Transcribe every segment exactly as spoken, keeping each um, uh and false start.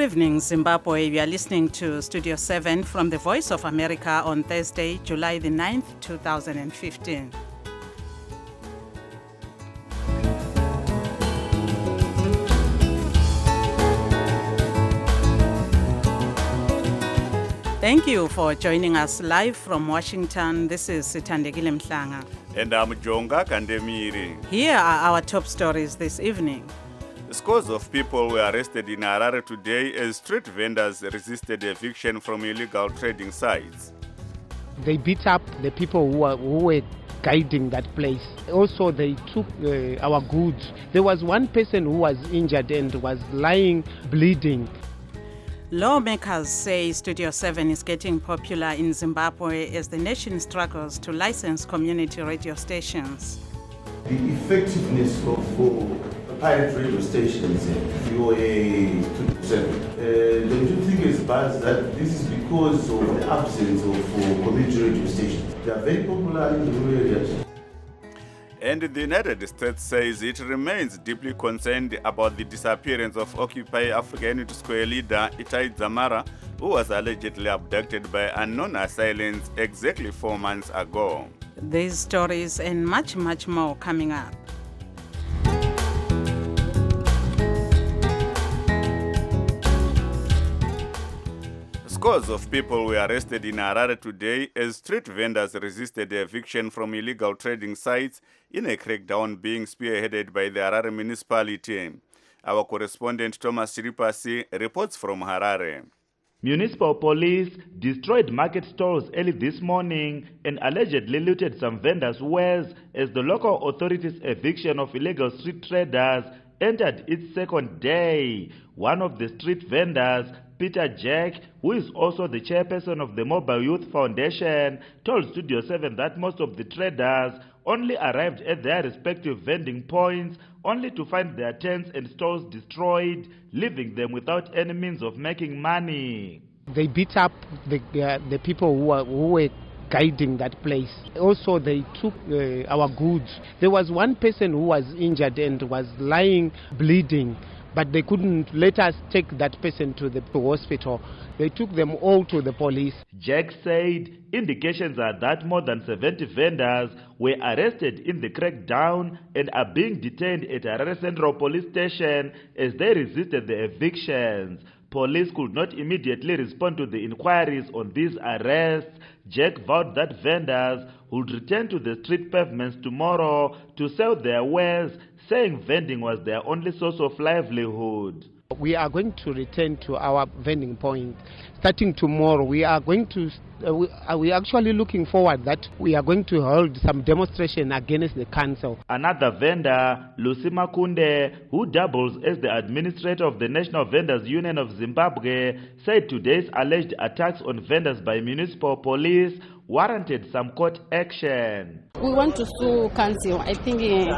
evening, Zimbabwe. You are listening to Studio seven from the Voice of America on Thursday, July the ninth, two thousand fifteen. Thank you for joining us live from Washington. This is Sithandekile Mhlanga. And I'm Jonga Kandemiri. Here are our top stories this evening. Scores of people were arrested in Harare today as street vendors resisted eviction from illegal trading sites. They beat up the people who were, who were guiding that place. Also, they took uh, our goods. There was one person who was injured and was lying, bleeding. Lawmakers say Studio seven is getting popular in Zimbabwe as the nation struggles to license community radio stations. The effectiveness of uh, pirate radio stations, V O A two seven, uh, don't you think it's bad that this is because of the absence of uh, community radio stations? They are very popular in the rural areas. And the United States says it remains deeply concerned about the disappearance of Occupy Africa Unity Square leader Itai Dzamara, who was allegedly abducted by unknown assailants exactly four months ago. These stories and much, much more coming up. Scores of people were arrested in Harare today as street vendors resisted eviction from illegal trading sites in a crackdown being spearheaded by the Harare municipality. Our correspondent Thomas Chiripasi reports from Harare. Municipal police destroyed market stalls early this morning and allegedly looted some vendors' wares as the local authorities' eviction of illegal street traders entered its second day. One of the street vendors, Peter Jack, who is also the chairperson of the Mobile Youth Foundation, told Studio seven that most of the traders only arrived at their respective vending points only to find their tents and stalls destroyed, leaving them without any means of making money. They beat up the, uh, the people who were, who were guiding that place. Also, they took uh, our goods. There was one person who was injured and was lying, bleeding, but they couldn't let us take that person to the hospital. They took them all to the police. Jack said indications are that more than seventy vendors were arrested in the crackdown and are being detained at Harare Central Police Station as they resisted the evictions. Police could not immediately respond to the inquiries on these arrests. Jack vowed that vendors would return to the street pavements tomorrow to sell their wares, saying vending was their only source of livelihood. We are going to return to our vending point starting tomorrow. We are going to, uh, we are we actually looking forward that we are going to hold some demonstration against the council. Another vendor, Lucy Makunde, who doubles as the administrator of the National Vendors Union of Zimbabwe, said today's alleged attacks on vendors by municipal police warranted some court action. We want to sue council. I think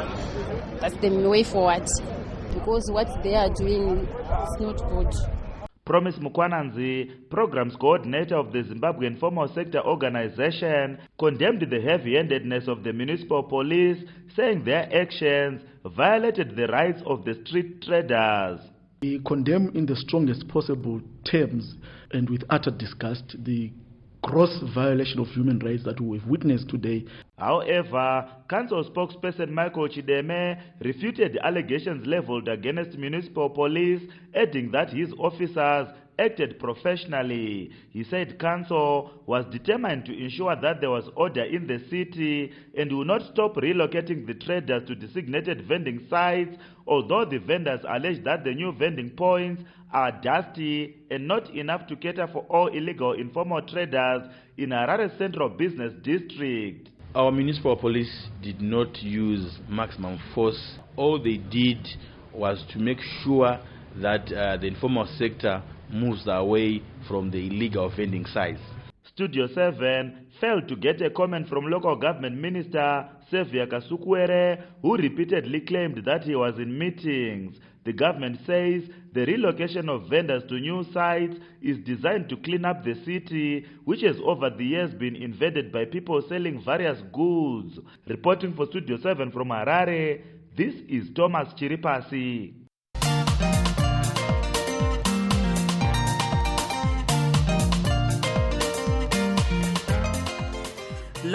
uh, that's the way forward, because what they are doing is not good. Promise Mukwananzi, programs coordinator of the Zimbabwe Informal Sector Organization, condemned the heavy-handedness of the municipal police, saying their actions violated the rights of the street traders. We condemn in the strongest possible terms and with utter disgust the gross violation of human rights that we've witnessed today. However, council spokesperson Michael Chideme refuted allegations leveled against municipal police, adding that his officers acted professionally. He said council was determined to ensure that there was order in the city and will not stop relocating the traders to designated vending sites, although the vendors allege that the new vending points are dusty and not enough to cater for all illegal informal traders in Harare Central Business District. Our municipal police did not use maximum force. All they did was to make sure that uh, the informal sector moves away from the illegal vending sites. Studio seven failed to get a comment from local government minister Sevia Kasukwere, who repeatedly claimed that he was in meetings. The government says the relocation of vendors to new sites is designed to clean up the city, which has over the years been invaded by people selling various goods. Reporting for Studio seven from Harare, this is Thomas Chiripasi.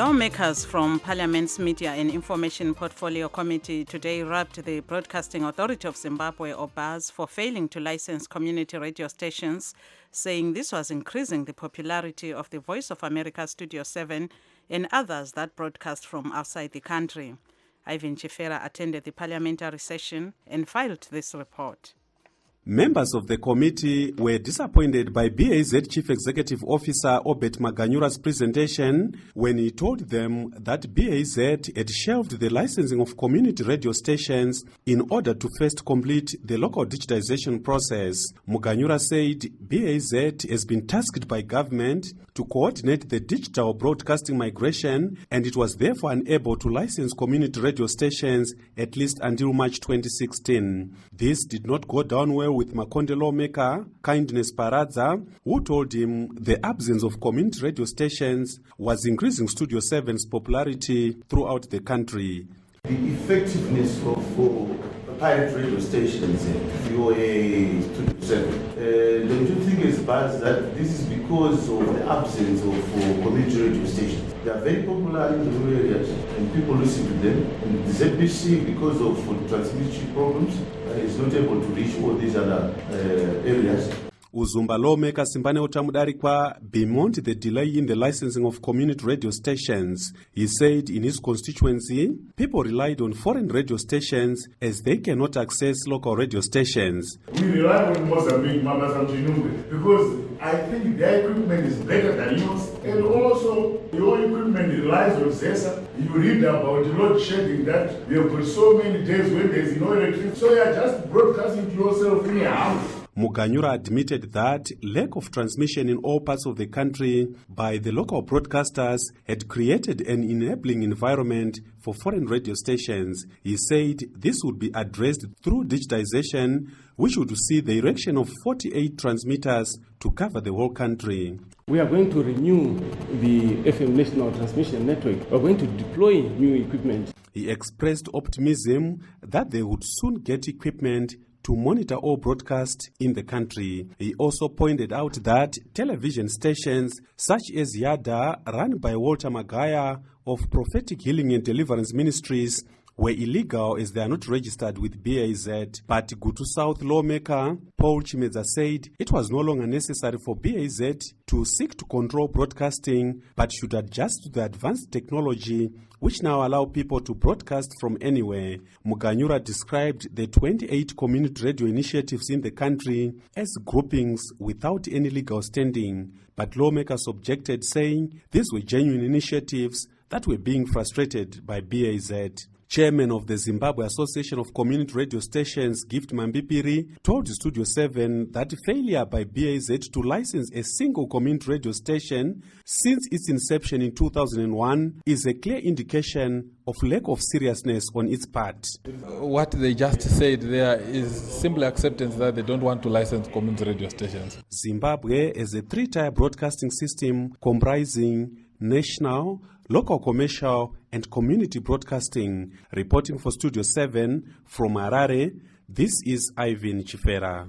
Lawmakers from Parliament's Media and Information Portfolio Committee today rapped the Broadcasting Authority of Zimbabwe, or B A Z, for failing to license community radio stations, saying this was increasing the popularity of the Voice of America Studio seven and others that broadcast from outside the country. Ivan Chifera attended the parliamentary session and filed this report. Members of the committee were disappointed by B A Z Chief Executive Officer Obert Maganyura's presentation when he told them that B A Z had shelved the licensing of community radio stations in order to first complete the local digitization process. Maganyura said B A Z has been tasked by government to coordinate the digital broadcasting migration, and it was therefore unable to license community radio stations at least until March twenty sixteen. This did not go down well with Makonde lawmaker Kindness Paradza, who told him the absence of community radio stations was increasing Studio seven's popularity throughout the country. The effectiveness of uh, pirate radio stations, V O A Studio seven, uh, don't you think it's bad that this is because of the absence of uh, community radio stations? They are very popular in the rural areas and people listen to them. And the Z B C, because of uh, transmission problems, uh, is not able to reach all these other uh, areas. Uzumba lawmaker Simbane Otamudarikwa bemoaned the delay in the licensing of community radio stations. He said in his constituency, people relied on foreign radio stations as they cannot access local radio stations. We rely on Mozambique, Mama Samchinunga, because I think their equipment is better than yours. And also, your equipment relies on ZESA. You read about load shedding that we have got so many days when there's no electricity. So you are just broadcasting to yourself in your house. Muganyura admitted that lack of transmission in all parts of the country by the local broadcasters had created an enabling environment for foreign radio stations. He said this would be addressed through digitization, which would see the erection of forty-eight transmitters to cover the whole country. We are going to renew the F M National Transmission Network. We are going to deploy new equipment. He expressed optimism that they would soon get equipment to monitor all broadcasts in the country. He also pointed out that television stations such as Yada, run by Walter Magaya of Prophetic Healing and Deliverance Ministries, were illegal as they are not registered with B A Z. But Gutu South lawmaker Paul Chimeza said it was no longer necessary for B A Z to seek to control broadcasting, but should adjust to the advanced technology which now allow people to broadcast from anywhere. Muganyura described the twenty-eight community radio initiatives in the country as groupings without any legal standing, but lawmakers objected, saying these were genuine initiatives that were being frustrated by B A Z. Chairman of the Zimbabwe Association of Community Radio Stations, Gift Mambipiri, told Studio seven that failure by B A Z to license a single community radio station since its inception in two thousand one is a clear indication of lack of seriousness on its part. What they just said there is simply acceptance that they don't want to license community radio stations. Zimbabwe is a three-tier broadcasting system comprising national, local commercial and community broadcasting. Reporting for Studio seven from Harare, this is Ivan Chifera.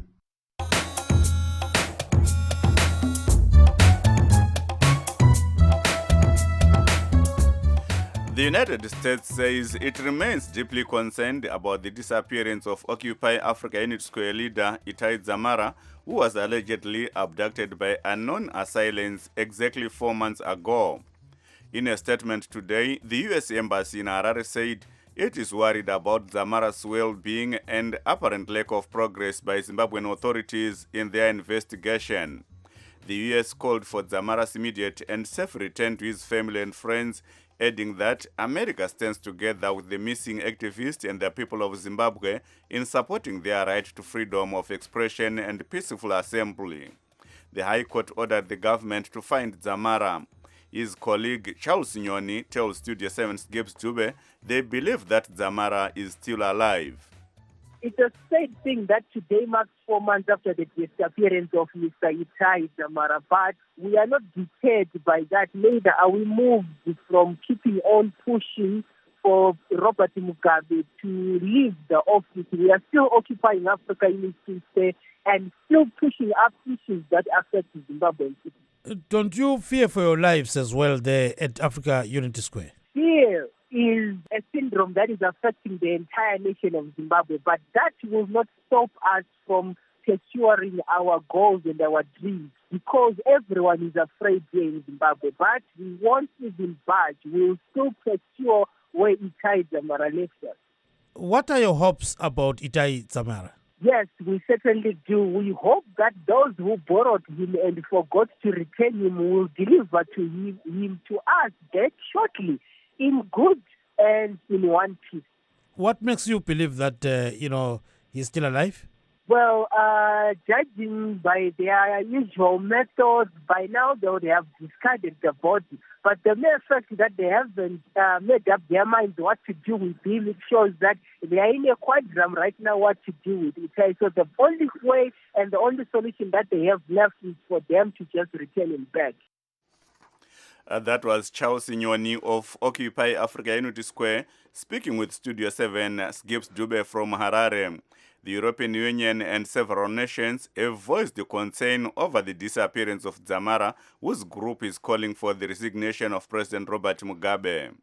The United States says it remains deeply concerned about the disappearance of Occupy Africa Unit Square leader Itai Dzamara, who was allegedly abducted by unknown assailants exactly four months ago. In a statement today, the U S Embassy in Harare said it is worried about Dzamara's well-being and apparent lack of progress by Zimbabwean authorities in their investigation. The U S called for Dzamara's immediate and safe return to his family and friends, adding that America stands together with the missing activists and the people of Zimbabwe in supporting their right to freedom of expression and peaceful assembly. The High Court ordered the government to find Dzamara. His colleague Charles Nyoni tells Studio seven's Gibbs Dube they believe that Dzamara is still alive. It's a sad thing that today marks four months after the disappearance of Mister Itai Dzamara, but we are not deterred by that. Neither are we moved from keeping on pushing for Robert Mugabe to leave the office. We are still occupying Africa Unity Square and still pushing up issues that affect Zimbabwean people. Don't you fear for your lives as well there at Africa Unity Square? Fear is a syndrome that is affecting the entire nation of Zimbabwe, but that will not stop us from pursuing our goals and our dreams, because everyone is afraid here in Zimbabwe. But we won't even budge. We will still pursue where Itai Dzamara left us. What are your hopes about Itai Dzamara? Yes, we certainly do. We hope that those who borrowed him and forgot to return him will deliver to him, him to us back shortly, in good and in one piece. What makes you believe that, uh, you know, he's still alive? Well, uh, judging by their usual methods, by now they would have discarded the body. But the mere fact that they haven't uh, made up their minds what to do with him, it shows that they are in a quandrum right now what to do with it. Okay? So the only way and the only solution that they have left is for them to just return him back. Uh, that was Charles Nyoni of Occupy Africa Unity Square speaking with Studio seven, uh, Gibbs Dube from Harare. The European Union and several nations have voiced the concern over the disappearance of Dzamara, whose group is calling for the resignation of President Robert Mugabe.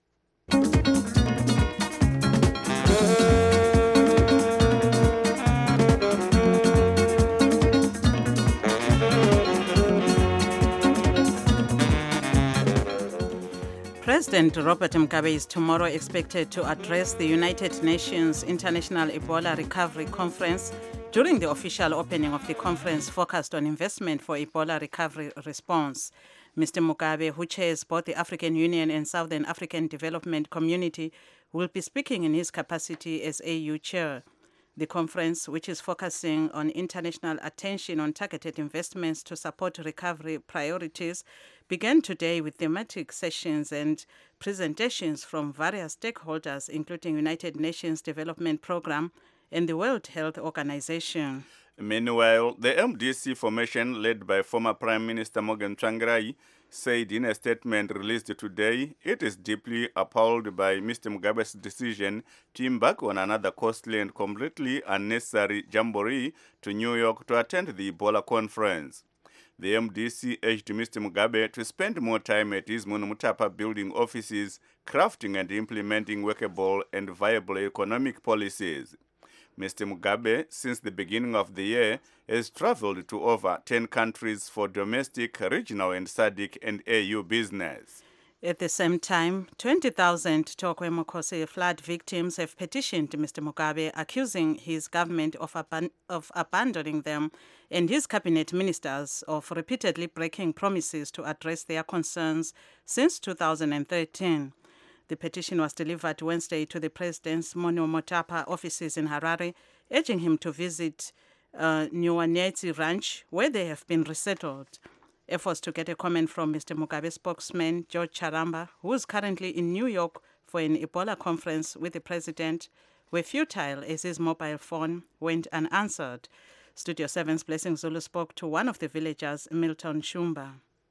President Robert Mugabe is tomorrow expected to address the United Nations International Ebola Recovery Conference during the official opening of the conference focused on investment for Ebola recovery response. Mister Mugabe, who chairs both the African Union and Southern African Development Community, will be speaking in his capacity as A U chair. The conference, which is focusing on international attention on targeted investments to support recovery priorities, began today with thematic sessions and presentations from various stakeholders, including United Nations Development Programme and the World Health Organization. Meanwhile, the M D C formation led by former Prime Minister Morgan Tsvangirai said in a statement released today it is deeply appalled by Mister Mugabe's decision to embark on another costly and completely unnecessary jamboree to New York to attend the Ebola conference. The M D C urged Mister Mugabe to spend more time at his Munumutapa building offices, crafting and implementing workable and viable economic policies. Mister Mugabe, since the beginning of the year, has traveled to over ten countries for domestic, regional, and S A D C and A U business. At the same time, twenty thousand Tokwe Mokose flood victims have petitioned Mister Mugabe, accusing his government of, aban- of abandoning them and his cabinet ministers of repeatedly breaking promises to address their concerns since two thousand thirteen. The petition was delivered Wednesday to the President's Munumutapa offices in Harare, urging him to visit uh, Nyuanyetsi Ranch, where they have been resettled. Efforts to get a comment from Mister Mugabe's spokesman, George Charamba, who is currently in New York for an Ebola conference with the President, were futile as his mobile phone went unanswered. Studio seven's Blessing Zulu spoke to one of the villagers, Milton Shumba.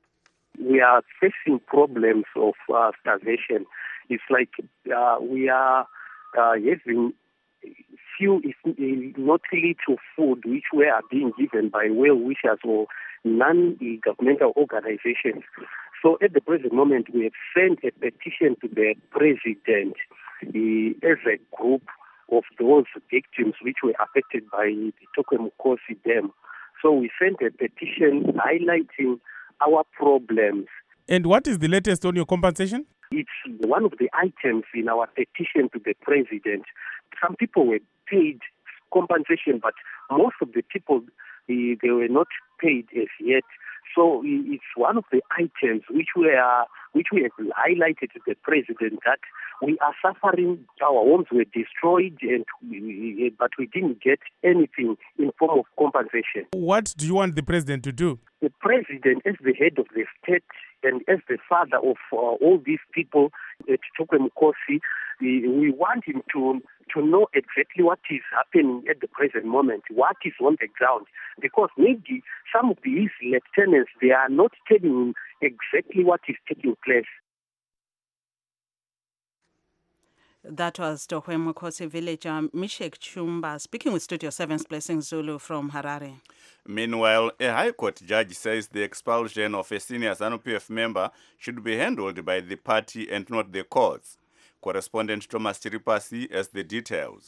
We are facing problems of uh, starvation. It's like uh, we are uh, having few, not little food which we are being given by well-wishers or non-governmental organizations. So at the present moment, we have sent a petition to the President uh, as a group of those victims which were affected by the Tokwe Mukosi Dam. So we sent a petition highlighting our problems. And what is the latest on your compensation? It's one of the items in our petition to the President. Some people were paid compensation, but most of the people, they, they were not paid as yet. So it's one of the items which we are, which we have highlighted to the President that we are suffering. Our homes were destroyed, and we, but we didn't get anything in form of compensation. What do you want the President to do? The President, as the head of the state and as the father of uh, all these people at Tokwe Mukosi, we, we want him to to know exactly what is happening at the present moment, what is on the ground, because maybe some of these lieutenants, they are not telling him exactly what is taking place. That was Tohwe Mukosi villager Mishek Chumba speaking with Studio seven's Blessing Zulu from Harare. Meanwhile, a High Court judge says the expulsion of a senior ZANU-P F member should be handled by the party and not the courts. Correspondent Thomas Chiripasi has the details.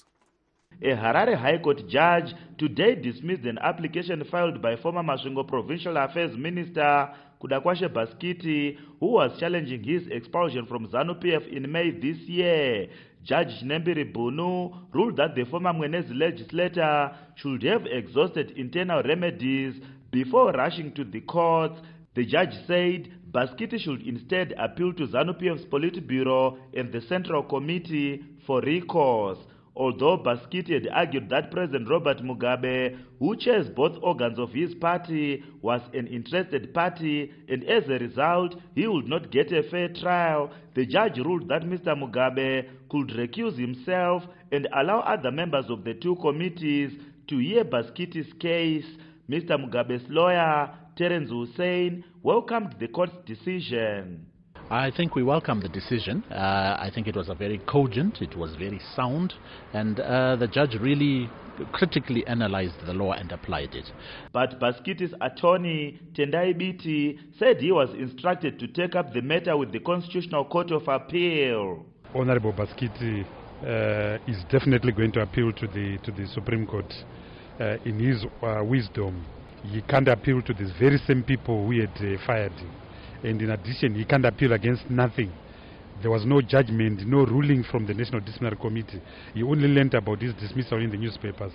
A Harare High Court judge today dismissed an application filed by former Masvingo Provincial Affairs Minister Kudakwashe Baskiti, who was challenging his expulsion from ZANU-P F in May this year. Judge Nembiri Bunu ruled that the former Mwenezi legislator should have exhausted internal remedies before rushing to the courts. The judge said Baskiti should instead appeal to ZANU-P F's Politburo and the Central Committee for recourse. Although Baskiti had argued that President Robert Mugabe, who chairs both organs of his party, was an interested party and as a result he would not get a fair trial, the judge ruled that Mister Mugabe could recuse himself and allow other members of the two committees to hear Baskiti's case. Mister Mugabe's lawyer, Terence Hussein, welcomed the court's decision. I think we welcome the decision. Uh, I think it was a very cogent, it was very sound, and uh, the judge really critically analyzed the law and applied it. But Baskiti's attorney, Tendai Biti, said he was instructed to take up the matter with the Constitutional Court of Appeal. Honorable Baskiti uh, is definitely going to appeal to the to the Supreme Court. Uh, in his uh, wisdom, he can't appeal to these very same people who had uh, fired him. And in addition, he can't appeal against nothing. There was no judgment, no ruling from the National Disciplinary Committee. He only learned about his dismissal in the newspapers.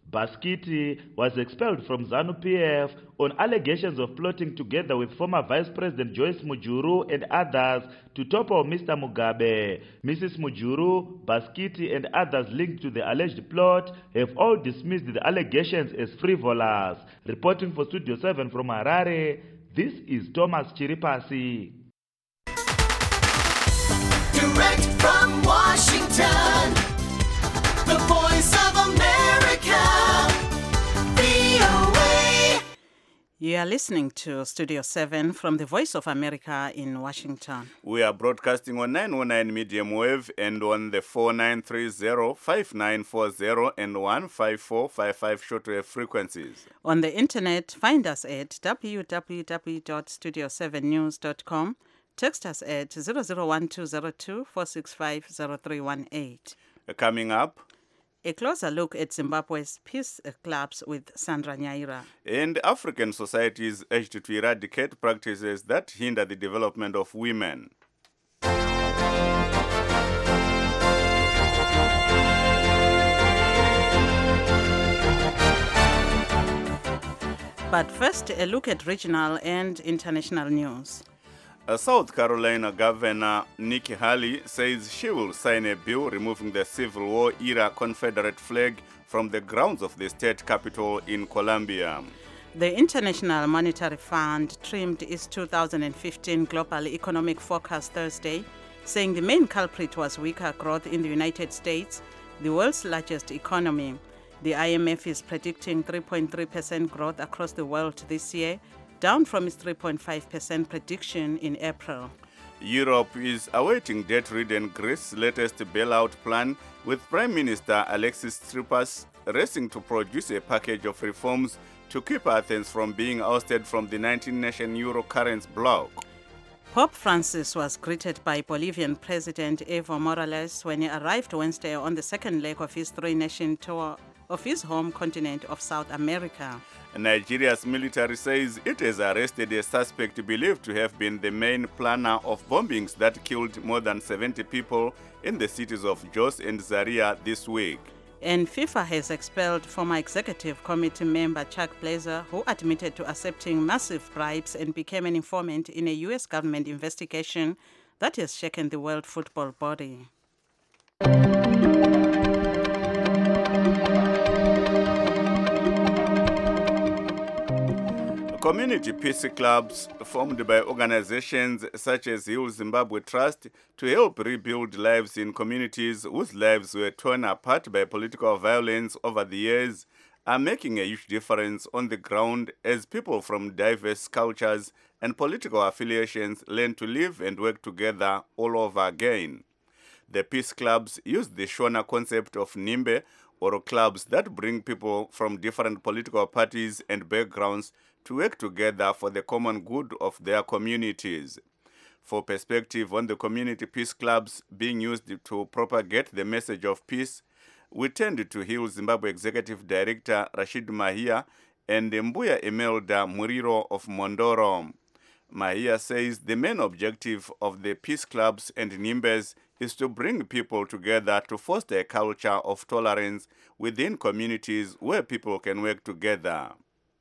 Baskiti was expelled from ZANU-P F on allegations of plotting together with former Vice President Joyce Mujuru and others to topple Mister Mugabe. Missus Mujuru, Baskiti and others linked to the alleged plot have all dismissed the allegations as frivolous. Reporting for Studio seven from Harare, this is Thomas Chiripasi. Direct from Washington, the voice of America, V O A. You are listening to Studio seven from the Voice of America in Washington. We are broadcasting on nine oh nine medium wave and on the four nine three zero, five nine four zero and one five four five five shortwave frequencies. On the internet, find us at w w w dot studio seven news dot com. Text us at zero zero one two zero two four six five zero three one eight. Coming up, a closer look at Zimbabwe's peace clubs with Sandra Nyaira. And African societies urged to eradicate practices that hinder the development of women. But first, a look at regional and international news. A South Carolina Governor Nikki Haley says she will sign a bill removing the Civil War-era Confederate flag from the grounds of the state capitol in Columbia. The International Monetary Fund trimmed its two thousand fifteen global economic forecast Thursday, saying the main culprit was weaker growth in the United States, the world's largest economy. The I M F is predicting three point three percent growth across the world this year, down from its three point five percent prediction in April. Europe is awaiting debt-ridden Greece's latest bailout plan, with Prime Minister Alexis Tsipras racing to produce a package of reforms to keep Athens from being ousted from the nineteen-nation euro currency bloc. Pope Francis was greeted by Bolivian President Evo Morales when he arrived Wednesday on the second leg of his three-nation tour of his home continent of South America. Nigeria's military says it has arrested a suspect believed to have been the main planner of bombings that killed more than seventy people in the cities of Jos and Zaria this week. And FIFA has expelled former executive committee member Chuck Blazer, who admitted to accepting massive bribes and became an informant in a U S government investigation that has shaken the world football body. Community peace clubs formed by organizations such as Heal Zimbabwe Trust to help rebuild lives in communities whose lives were torn apart by political violence over the years are making a huge difference on the ground as people from diverse cultures and political affiliations learn to live and work together all over again. The peace clubs use the Shona concept of Nimbe, or clubs that bring people from different political parties and backgrounds to work together for the common good of their communities. For perspective on the community peace clubs being used to propagate the message of peace, we turned to Heal Zimbabwe Executive Director Rashid Mahia and Mbuya Imelda Muriro of Mondoro. Mahia says the main objective of the peace clubs and Nimbes is to bring people together to foster a culture of tolerance within communities where people can work together.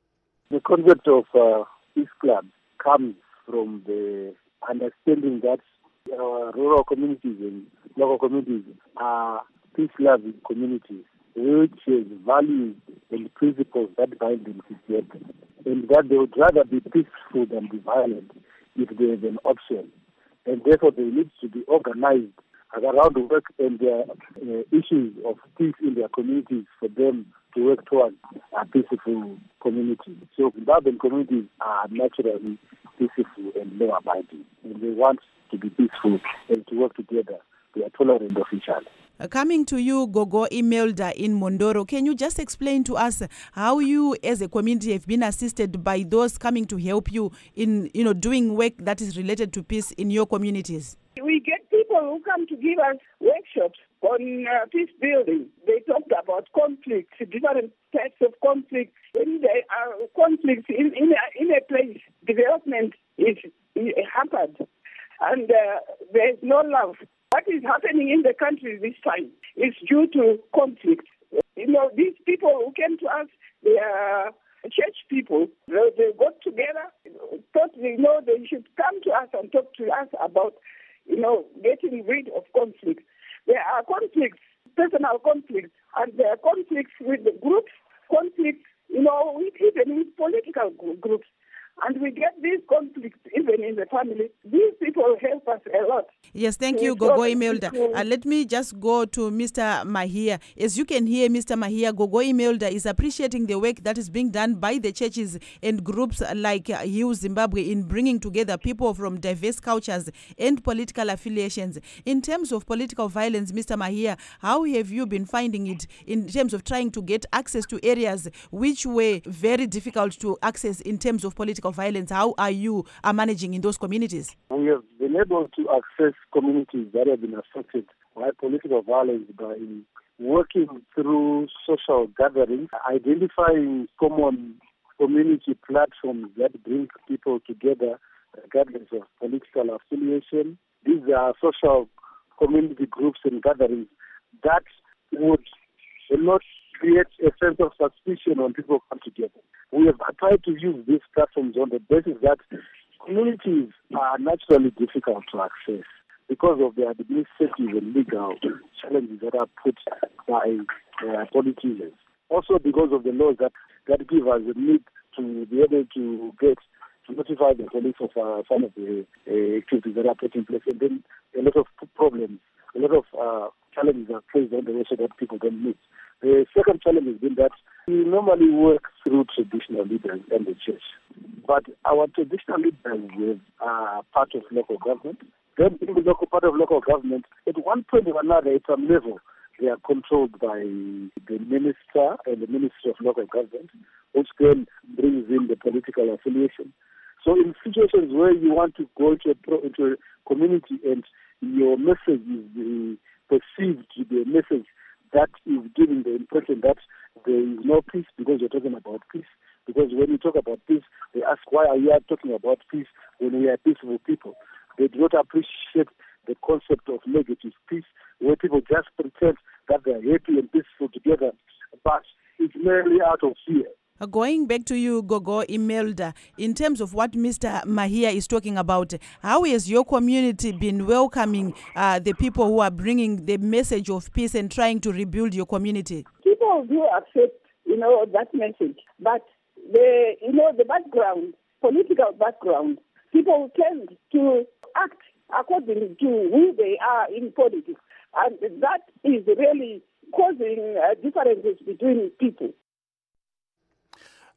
The concept of uh, peace clubs comes from the understanding that uh, rural communities and local communities are peace-loving communities which has values and principles that bind them together, and that they would rather be peaceful than be violent if there is an option. And therefore they need to be organized around the work and their uh, issues of peace in their communities for them to work towards a peaceful community. So Zimbabwean communities are naturally peaceful and law-abiding, and they want to be peaceful and to work together. They are tolerant of each other. Uh, coming to you, Gogo Imelda in Mondoro, can you just explain to us how you as a community have been assisted by those coming to help you in, you know, doing work that is related to peace in your communities? We get people who come to give us workshops on uh, peace building. They talked about conflicts, different types of conflicts. When there are conflicts in, in, a, in a place, development is, is hampered, and uh, there is no love. What is happening in the country this time is due to conflict. You know, these people who came to us, they are church people. They, they got together, thought they know they should come to us and talk to us about, you know, getting rid of conflict. There are conflicts, personal conflicts, and there are conflicts with the groups, conflicts, you know, with, even with political groups. And we get these conflicts even in the family. These people help us a lot. Yes, thank you, Gogo Imelda. Uh, let me just go to Mister Mahia. As you can hear, Mister Mahia, Gogo Imelda is appreciating the work that is being done by the churches and groups like uh, Heal Zimbabwe in bringing together people from diverse cultures and political affiliations. In terms of political violence, Mister Mahia, how have you been finding it in terms of trying to get access to areas which were very difficult to access in terms of political violence? How are you uh, managing in those communities? We have been able to access communities that have been affected by political violence by working through social gatherings, identifying common community platforms that bring people together regardless of political affiliation. These are social community groups and gatherings that would not create a sense of suspicion when people come together. We have tried to use these platforms on the basis that communities are naturally difficult to access because of the administrative and legal challenges that are put by uh, politicians. Also because of the laws that, that give us the need to be able to get to notify the police of uh, some of the uh, activities that are taking place. And then a lot of problems, a lot of uh, challenges are placed on the way so that people don't meet. The second challenge has been that we normally work through traditional leaders and the church. But our traditional leaders are part of local government. Then in the local part of local government, at one point or another, at some level, they are controlled by the minister and the Ministry of Local Government, which then brings in the political affiliation. So in situations where you want to go into a, pro, into a community and your message is uh, perceived to be a message that is giving the impression that there is no peace because you're talking about peace. Because when you talk about peace, they ask, why are you talking about peace when we are peaceful people? They do not appreciate the concept of negative peace, where people just pretend that they are happy and peaceful together, but it's merely out of fear. Uh, going back to you, Gogo Imelda, in terms of what Mister Mahia is talking about, how has your community been welcoming uh, the people who are bringing the message of peace and trying to rebuild your community? People do accept, you know, that message, but the, you know, the background, political background, people tend to act according to who they are in politics, and that is really causing uh, differences between people.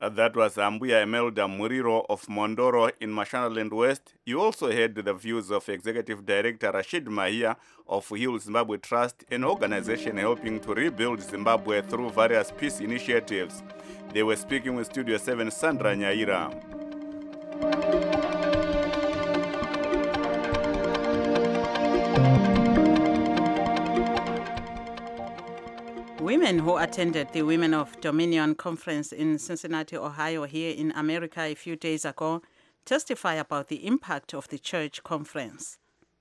Uh, that was Ambuya Imelda Muriro of Mondoro in Mashonaland West. You also heard the views of Executive Director Rashid Mahia of Heal Zimbabwe Trust, an organization helping to rebuild Zimbabwe through various peace initiatives. They were speaking with Studio seven Sandra Nyaira. Women who attended the Women of Dominion conference in Cincinnati, Ohio, here in America a few days ago, testify about the impact of the church conference.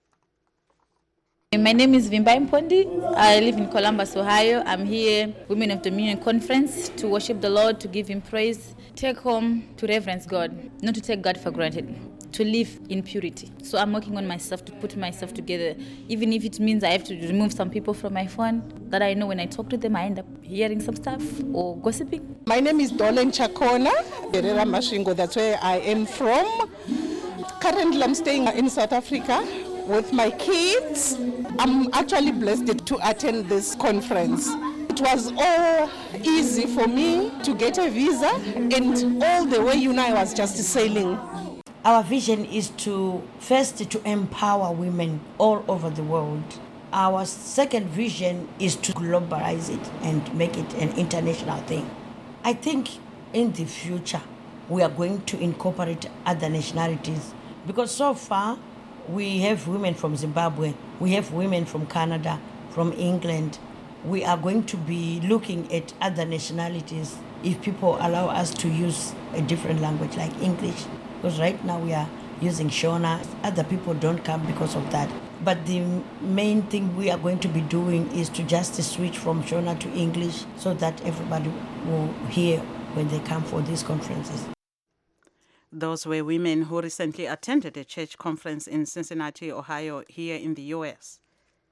My name is Vimba Mpondi. I live in Columbus, Ohio. I'm here, Women of Dominion Conference, to worship the Lord, to give Him praise, take home, to reverence God, not to take God for granted, to live in purity. So I'm working on myself to put myself together, even if it means I have to remove some people from my phone that I know when I talk to them I end up hearing some stuff or gossiping. My name is Dolen Chakona, Herera Mashingo, that's where I am from. Currently I'm staying in South Africa with my kids. I'm actually blessed to attend this conference. It was all easy for me to get a visa, and all the way, you know, I was just sailing. Our vision is to first to empower women all over the world. Our second vision is to globalize it and make it an international thing. I think in the future we are going to incorporate other nationalities, because so far we have women from Zimbabwe, we have women from Canada, from England. We are going to be looking at other nationalities if people allow us to use a different language like English. Because right now we are using Shona. Other people don't come because of that. But the main thing we are going to be doing is to just switch from Shona to English so that everybody will hear when they come for these conferences. Those were women who recently attended a church conference in Cincinnati, Ohio, here in the U S.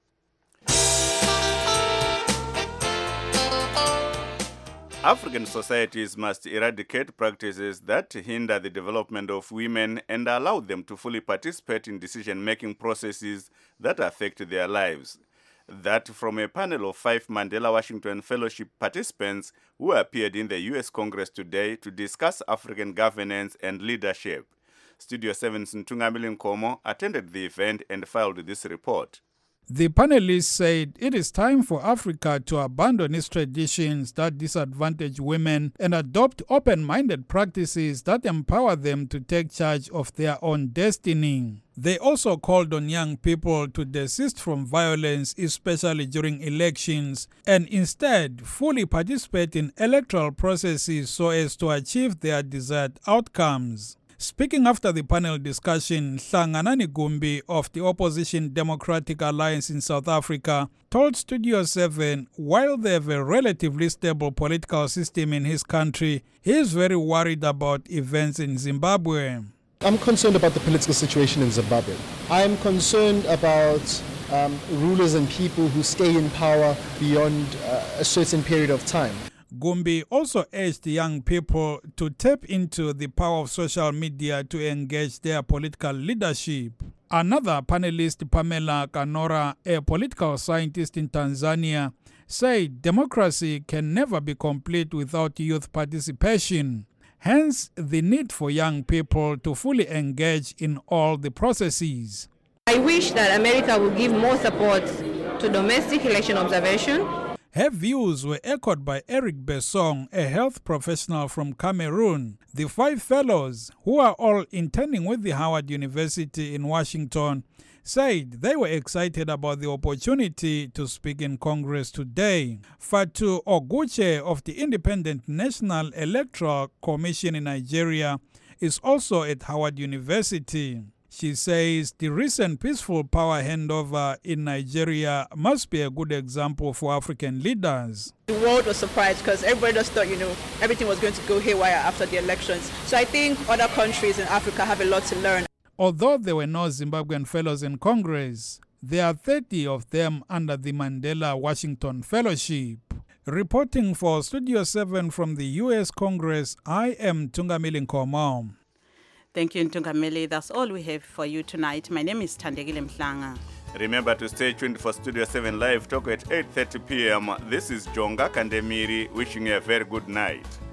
African societies must eradicate practices that hinder the development of women and allow them to fully participate in decision-making processes that affect their lives. That from a panel of five Mandela Washington Fellowship participants who appeared in the U S Congress today to discuss African governance and leadership. Studio seven's Ntungamili Nkomo attended the event and filed this report. The panelists said it is time for Africa to abandon its traditions that disadvantage women and adopt open-minded practices that empower them to take charge of their own destiny. They also called on young people to desist from violence, especially during elections, and instead fully participate in electoral processes so as to achieve their desired outcomes. Speaking after the panel discussion, Hlanganani Gumbi of the Opposition Democratic Alliance in South Africa told Studio seven while they have a relatively stable political system in his country, he is very worried about events in Zimbabwe. I'm concerned about the political situation in Zimbabwe. I'm concerned about um, rulers and people who stay in power beyond uh, a certain period of time. Gumbi also urged young people to tap into the power of social media to engage their political leadership. Another panelist, Pamela Kanora, a political scientist in Tanzania, said democracy can never be complete without youth participation. Hence, the need for young people to fully engage in all the processes. I wish that America would give more support to domestic election observation. Her views were echoed by Eric Besong, a health professional from Cameroon. The five fellows, who are all interning with the Howard University in Washington, said they were excited about the opportunity to speak in Congress today. Fatu Oguche of the Independent National Electoral Commission in Nigeria is also at Howard University. She says the recent peaceful power handover in Nigeria must be a good example for African leaders. The world was surprised because everybody just thought, you know, everything was going to go haywire after the elections. So I think other countries in Africa have a lot to learn. Although there were no Zimbabwean fellows in Congress, there are thirty of them under the Mandela Washington Fellowship. Reporting for Studio seven from the U S Congress, I am Ntungamili Nkomo. Thank you, Ntungamili. That's all we have for you tonight. My name is Thandegile Mhlanga. Remember to stay tuned for Studio seven Live Talk at eight thirty p m This is Jonga Kandemiri wishing you a very good night.